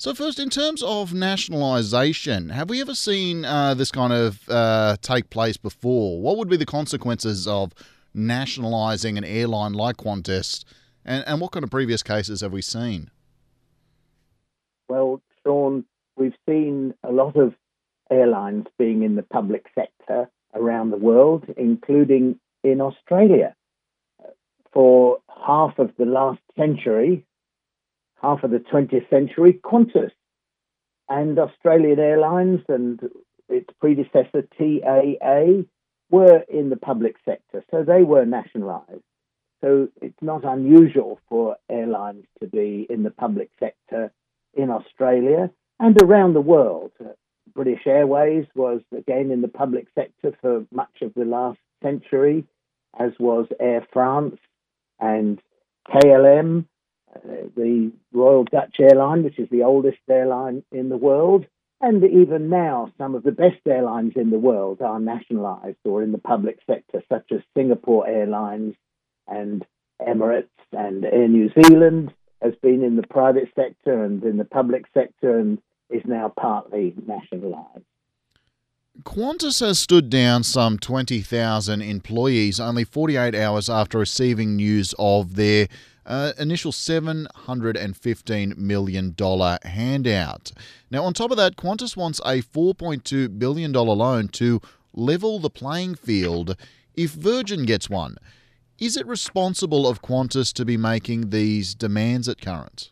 So first, in terms of nationalisation, have we ever seen this kind of take place before? What would be the consequences of nationalising an airline like Qantas, and what kind of previous cases have we seen? Well, Sean, we've seen a lot of airlines being in the public sector around the world, including in Australia. For half of the last century, half of the 20th century, Qantas and Australian Airlines and its predecessor, TAA, were in the public sector, so they were nationalised. So it's not unusual for airlines to be in the public sector in Australia and around the world. British Airways was again in the public sector for much of the last century, as was Air France and KLM, the Royal Dutch Airline, which is the oldest airline in the world. And even now, some of the best airlines in the world are nationalised or in the public sector, such as Singapore Airlines and Emirates, and Air New Zealand has been in the private sector and in the public sector and is now partly nationalised. Qantas has stood down some 20,000 employees only 48 hours after receiving news of their initial $715 million handout. Now, on top of that, Qantas wants a $4.2 billion loan to level the playing field if Virgin gets one. Is it responsible of Qantas to be making these demands at current?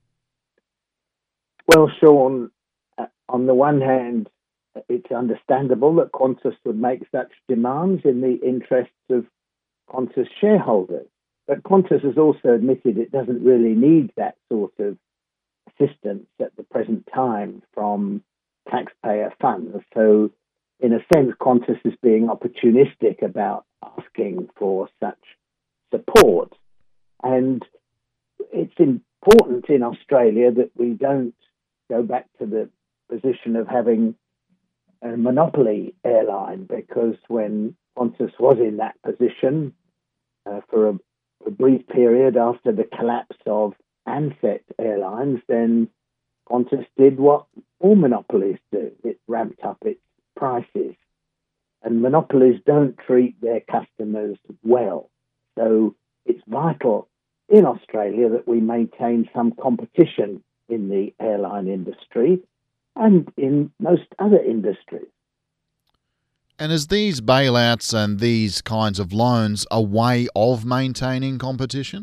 Well, Sean, on the one hand, it's understandable that Qantas would make such demands in the interests of Qantas shareholders. But Qantas has also admitted it doesn't really need that sort of assistance at the present time from taxpayer funds. So, in a sense, Qantas is being opportunistic about asking for such support. And it's important in Australia that we don't go back to the position of having a monopoly airline, because when Qantas was in that position for a brief period after the collapse of Ansett Airlines, then Qantas did what all monopolies do. It ramped up its prices. And monopolies don't treat their customers well. So it's vital in Australia that we maintain some competition in the airline industry and in most other industries. And is these bailouts and these kinds of loans a way of maintaining competition?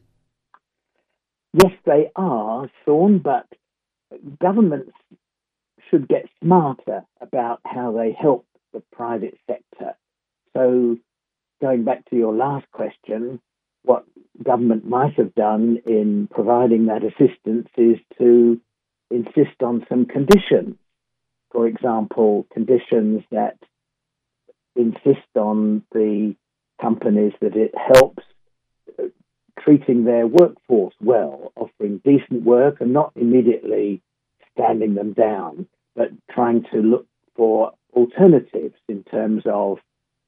Yes, they are, Sean, but governments should get smarter about how they help the private sector. So, going back to your last question, what government might have done in providing that assistance is to insist on some conditions. For example, conditions that insist on the companies that it helps treating their workforce well, offering decent work and not immediately standing them down, but trying to look for alternatives in terms of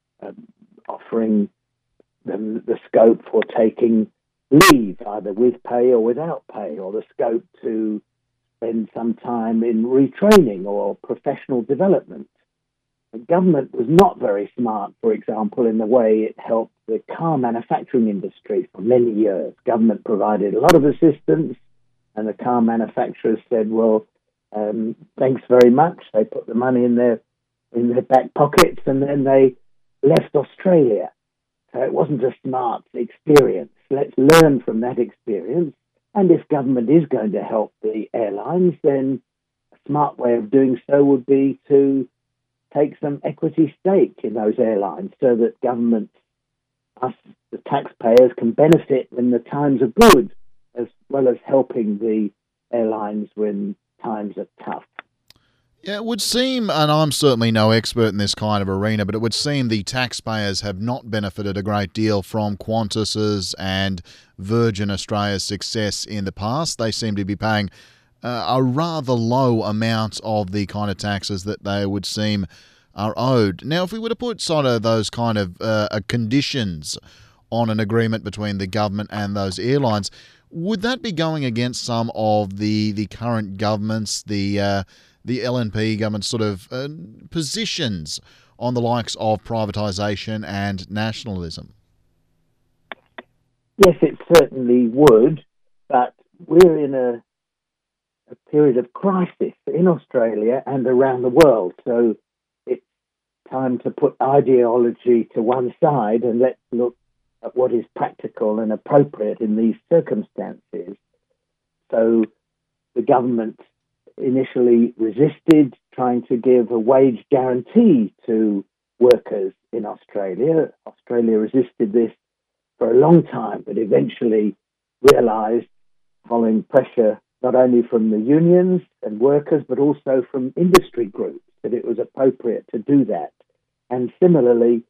offering them the scope for taking leave, either with pay or without pay, or the scope to spend some time in retraining or professional development. The government was not very smart, for example, in the way it helped the car manufacturing industry for many years. Government provided a lot of assistance, and the car manufacturers said, well, thanks very much. They put the money in their back pockets, and then they left Australia. So it wasn't a smart experience. Let's learn from that experience. And if government is going to help the airlines, then a smart way of doing so would be to take some equity stake in those airlines so that government, us, the taxpayers, can benefit when the times are good, as well as helping the airlines when times are tough. Yeah, it would seem, and I'm certainly no expert in this kind of arena, but it would seem the taxpayers have not benefited a great deal from Qantas's and Virgin Australia's success in the past. They seem to be paying a rather low amount of the kind of taxes that they would seem are owed. Now, if we were to put sort of those kind of conditions on an agreement between the government and those airlines, Would that be going against some of the current governments, the LNP government sort of positions on the likes of privatisation and nationalism? Yes, it certainly would, but we're in a period of crisis in Australia and around the world. So it's time to put ideology to one side and let's look at what is practical and appropriate in these circumstances. So the government initially resisted trying to give a wage guarantee to workers in Australia. Australia resisted this for a long time, but eventually realised, following pressure not only from the unions and workers, but also from industry groups, that it was appropriate to do that. And similarly,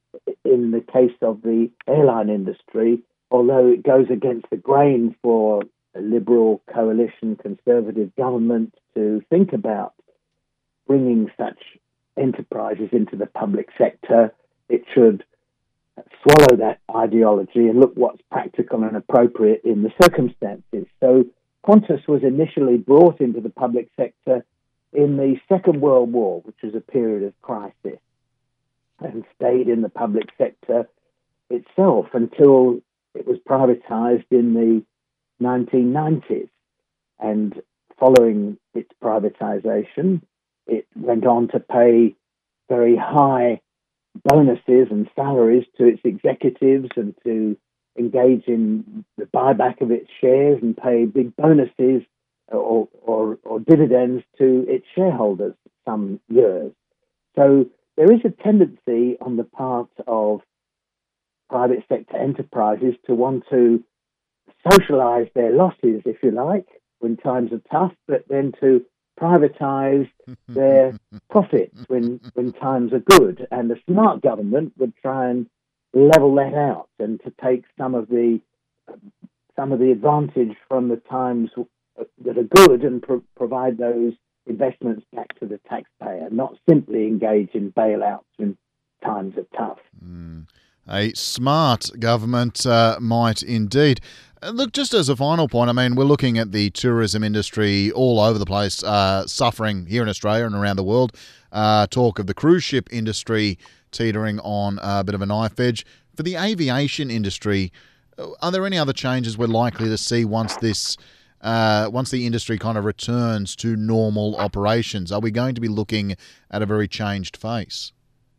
in the case of the airline industry, although it goes against the grain for a Liberal coalition Conservative government to think about bringing such enterprises into the public sector, it should swallow that ideology and look what's practical and appropriate in the circumstances. So Qantas was initially brought into the public sector in the Second World War, which was a period of crisis, and stayed in the public sector itself until it was privatised in the 1990s. And following its privatisation, it went on to pay very high bonuses and salaries to its executives and to engage in the buyback of its shares and pay big bonuses or dividends to its shareholders some years. So there is a tendency on the part of private sector enterprises to want to socialise their losses, if you like, when times are tough, but then to privatise their profits when times are good. And a smart government would try and level that out and to take some of the advantage from the times that are good and provide those investments back to the taxpayer, not simply engage in bailouts when times are tough. A smart government might indeed. Look, just as a final point, I mean, we're looking at the tourism industry all over the place, suffering here in Australia and around the world. Talk of the cruise ship industry teetering on a bit of a knife edge. For the aviation industry, are there any other changes we're likely to see once the industry kind of returns to normal operations? Are we going to be looking at a very changed face?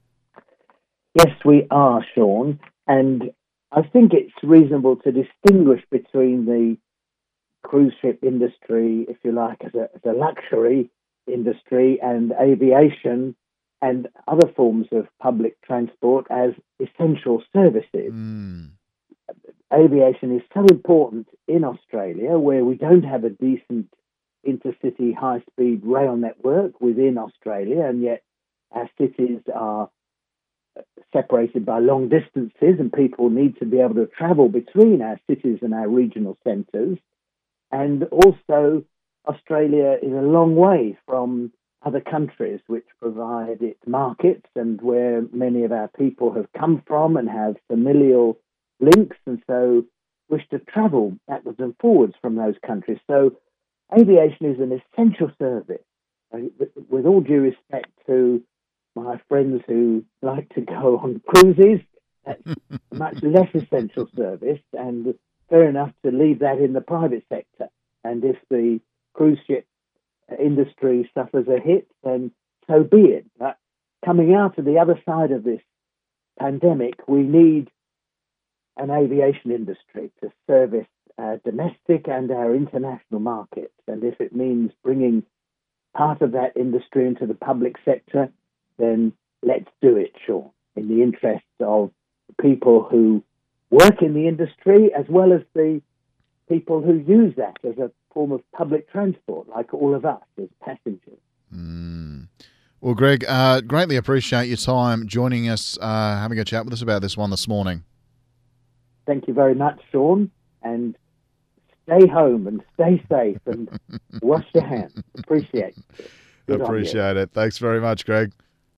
Yes, we are, Sean. And I think it's reasonable to distinguish between the cruise ship industry, if you like, as a luxury industry, and aviation and other forms of public transport as essential services. Aviation is so important in Australia, where we don't have a decent intercity high-speed rail network within Australia, and yet our cities are separated by long distances and people need to be able to travel between our cities and our regional centres. And also, Australia is a long way from other countries which provide its markets and where many of our people have come from and have familial links, and so wish to travel backwards and forwards from those countries. So aviation is an essential service. With all due respect to my friends who like to go on cruises, that's a much less essential service, and fair enough to leave that in the private sector. And if the cruise ship industry suffers a hit, then so be it. But coming out of the other side of this pandemic, we need an aviation industry to service our domestic and our international markets. And if it means bringing part of that industry into the public sector, then let's do it, Sean, in the interests of the people who work in the industry as well as the people who use that as a form of public transport, like all of us as passengers. Well, Greg, greatly appreciate your time joining us, having a chat with us about this one this morning. Thank you very much, Sean, and stay home and stay safe and wash your hands. Appreciate it. Appreciate it. Thanks very much, Greg.